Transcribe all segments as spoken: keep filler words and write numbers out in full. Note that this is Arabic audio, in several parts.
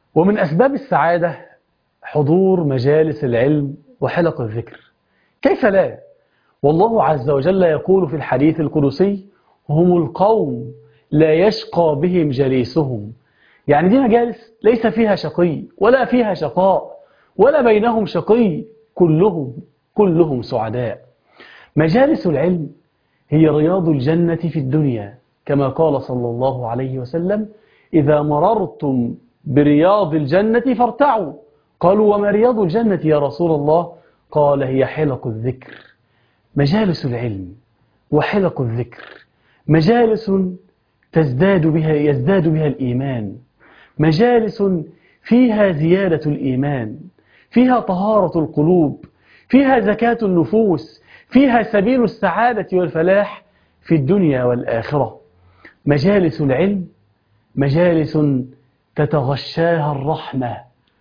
ومن أسباب السعادة حضور مجالس العلم وحلق الذكر. كيف لا؟ والله عز وجل يقول في الحديث القدسي: هم القوم لا يشقى بهم جليسهم. يعني دي مجالس ليس فيها شقي ولا فيها شقاء ولا بينهم شقي، كلهم كلهم سعداء. مجالس العلم هي رياض الجنة في الدنيا، كما قال صلى الله عليه وسلم: إذا مررتم برياض الجنة فارتعوا. قالوا: وما رياض الجنة يا رسول الله؟ قال: هي حلق الذكر. مجالس العلم وحلق الذكر مجالس تزداد بها يزداد بها الإيمان، مجالس فيها زيادة الإيمان، فيها طهارة القلوب، فيها زكاة النفوس، فيها سبيل السعادة والفلاح في الدنيا والآخرة. مجالس العلم مجالس تتغشاها الرحمة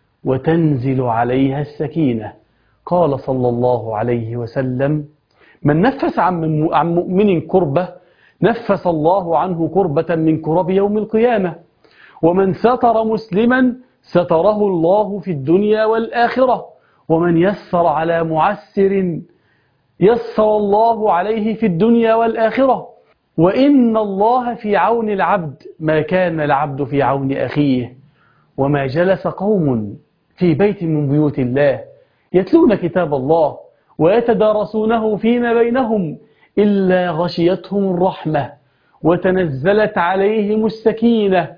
وتنزل عليها السكينة. قال صلى الله عليه وسلم: من نفس عن عن مؤمن كربة نفس الله عنه كربة من كرب يوم القيامة، ومن ستر مسلما ستره الله في الدنيا والآخرة، ومن يسر على معسر يسر الله عليه في الدنيا والآخرة، وإن الله في عون العبد ما كان العبد في عون أخيه. وما جلس قوم في بيت من بيوت الله يتلون كتاب الله ويتدارسونه فيما بينهم إلا غشيتهم الرحمة وتنزلت عليهم السكينة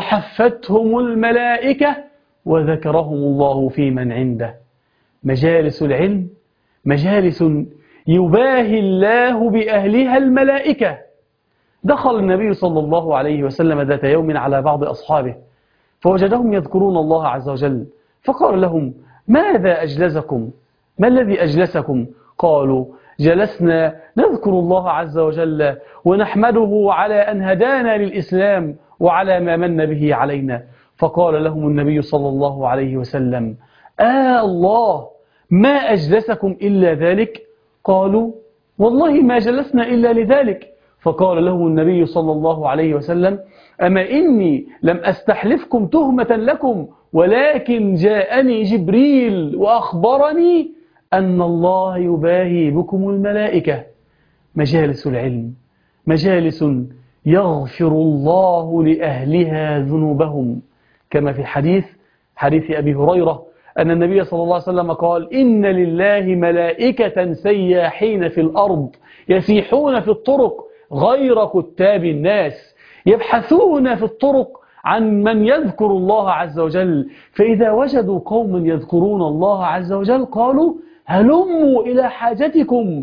وحفتهم الملائكة وذكرهم الله في من عنده. مجالس العلم مجالس يباهي الله بأهلها الملائكة. دخل النبي صلى الله عليه وسلم ذات يوم على بعض أصحابه فوجدهم يذكرون الله عز وجل، فقال لهم: ماذا أجلسكم؟ ما الذي أجلسكم؟ قالوا: جلسنا نذكر الله عز وجل ونحمده على أن هدانا للإسلام وعلى ما من به علينا. فقال لهم النبي صلى الله عليه وسلم: آه الله، ما أجلسكم إلا ذلك؟ قالوا: والله ما جلسنا إلا لذلك. فقال لهم النبي صلى الله عليه وسلم: أما إني لم أستحلفكم تهمة لكم، ولكن جاءني جبريل وأخبرني أن الله يباهي بكم الملائكة. مجالس العلم مجالس يغفر الله لأهلها ذنوبهم، كما في حديث حديث أبي هريرة أن النبي صلى الله عليه وسلم قال: إن لله ملائكة سياحين في الأرض يسيحون في الطرق غير كتاب الناس، يبحثون في الطرق عن من يذكر الله عز وجل، فإذا وجدوا قوم يذكرون الله عز وجل قالوا: هلموا إلى حاجتكم،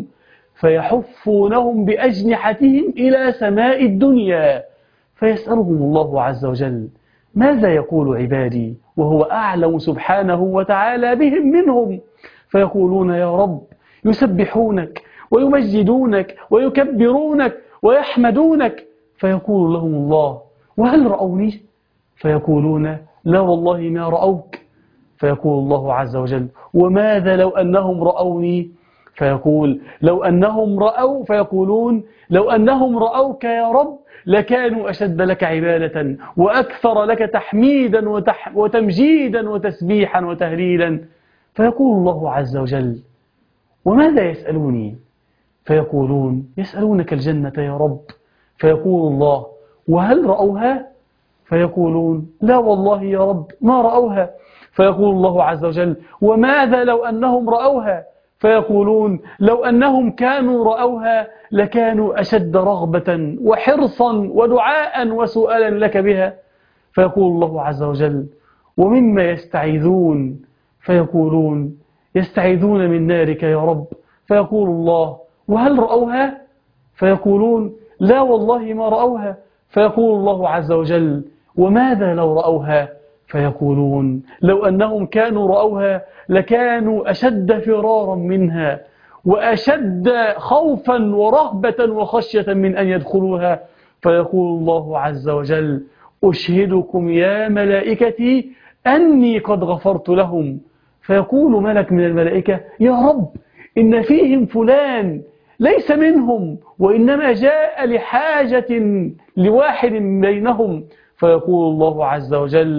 فيحفونهم بأجنحتهم إلى سماء الدنيا، فيسألهم الله عز وجل: ماذا يقول عبادي؟ وهو أعلم سبحانه وتعالى بهم منهم، فيقولون: يا رب، يسبحونك ويمجدونك ويكبرونك ويحمدونك. فيقول لهم الله: وهل رأوني؟ فيقولون: لا والله ما رأوك. فيقول الله عز وجل: وماذا لو أنهم رأوني؟ فيقول: لو أنهم رأوا فيقولون: لو أنهم رأوك يا رب لكانوا أشد لك عبادة وأكثر لك تحميدا وتح وتمجيدا وتسبيحا وتهليلا. فيقول الله عز وجل: وماذا يسألوني؟ فيقولون: يسألونك الجنة يا رب. فيقول الله: وهل رأوها؟ فيقولون: لا والله يا رب ما رأوها. فيقول الله عز وجل: وماذا لو أنهم رأوها؟ فيقولون: لو أنهم كانوا رأوها لكانوا أشد رغبة وحرصا ودعاء وسؤالا لك بها. فيقول الله عز وجل: ومما يستعيذون؟ فيقولون: يستعيذون من نارك يا رب. فيقول الله: وهل رأوها؟ فيقولون: لا والله ما رأوها. فيقول الله عز وجل: وماذا لو رأوها؟ فيقولون: لو أنهم كانوا رأوها لكانوا أشد فرارا منها وأشد خوفا ورهبة وخشية من أن يدخلوها. فيقول الله عز وجل: أشهدكم يا ملائكتي أني قد غفرت لهم. فيقول ملك من الملائكة: يا رب، إن فيهم فلان ليس منهم وإنما جاء لحاجة لواحد بينهم. فيقول الله عز وجل: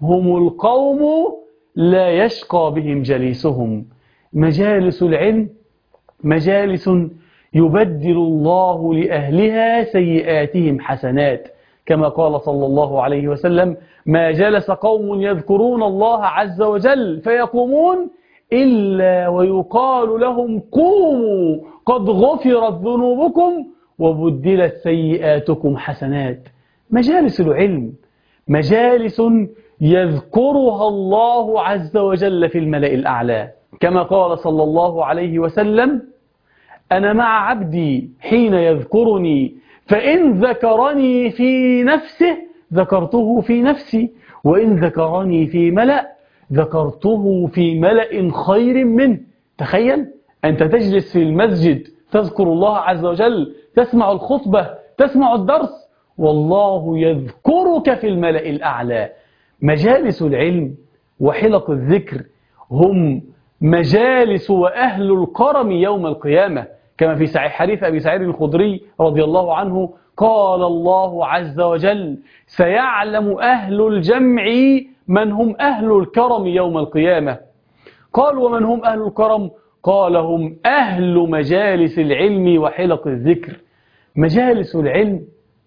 هم القوم لا يشقى بهم جليسهم. مجالس العلم مجالس يبدل الله لأهلها سيئاتهم حسنات، كما قال صلى الله عليه وسلم: ما جلس قوم يذكرون الله عز وجل فيقومون إلا ويقال لهم قوموا قد غفرت ذنوبكم وبدلت سيئاتكم حسنات. مجالس العلم مجالس يذكرها الله عز وجل في الملأ الأعلى، كما قال صلى الله عليه وسلم: أنا مع عبدي حين يذكرني فإن ذكرني في نفسه ذكرته في نفسي، وإن ذكرني في ملأ ذكرته في ملأ خير منه. تخيل أنت تجلس في المسجد تذكر الله عز وجل، تسمع الخطبة، تسمع الدرس، والله يذكرك في الملأ الأعلى. مجالس العلم وحلق الذكر هم مجالس وأهل الكرم يوم القيامة، كما في صحيح حديث أبي سعيد الخدري رضي الله عنه قال الله عز وجل: سيعلم أهل الجمع من هم أهل الكرم يوم القيامة. قال: ومن هم أهل الكرم؟ قال: هم أهل مجالس العلم وحلق الذكر. مجالس العلم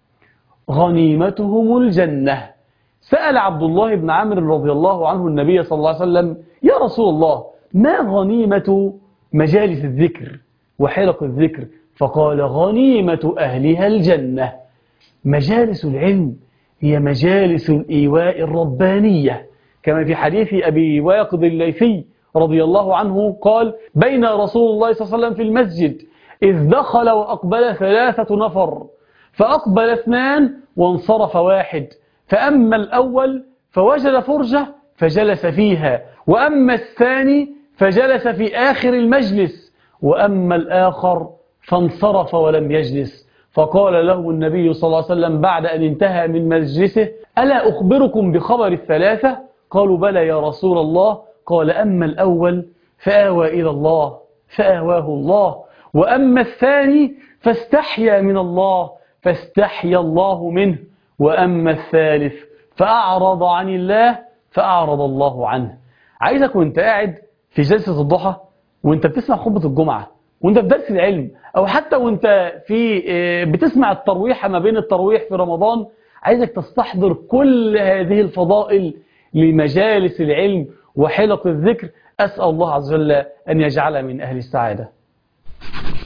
غنيمتهم الجنة. سأل عبد الله بن عمرو رضي الله عنه النبي صلى الله عليه وسلم: يا رسول الله، ما غنيمة مجالس الذكر وحلق الذكر؟ فقال: غنيمة أهلها الجنة. مجالس العلم هي مجالس الإيواء الربانية، كما في حديث أبي واقد الليثي رضي الله عنه قال: بين رسول الله صلى الله عليه وسلم في المسجد إذ دخل وأقبل ثلاثة نفر، فأقبل اثنان وانصرف واحد، فأما الأول فوجد فرجة فجلس فيها، وأما الثاني فجلس في آخر المجلس، وأما الآخر فانصرف ولم يجلس. فقال له النبي صلى الله عليه وسلم بعد أن انتهى من مجلسه: ألا أخبركم بخبر الثلاثة؟ قالوا: بلى يا رسول الله. قال: أما الأول فآوى إلى الله فآواه الله، وأما الثاني فاستحيا من الله فاستحيا الله منه، وأما الثالث فأعرض عن الله فأعرض الله عنه. عايزك وانت قاعد في جلسة الضحى، وانت بتسمع خطبة الجمعة، وانت في درس العلم، أو حتى وانت في بتسمع الترويحة ما بين الترويح في رمضان، عايزك تستحضر كل هذه الفضائل لمجالس العلم وحلق الذكر. أسأل الله عز وجل أن يجعل من أهل السعادة.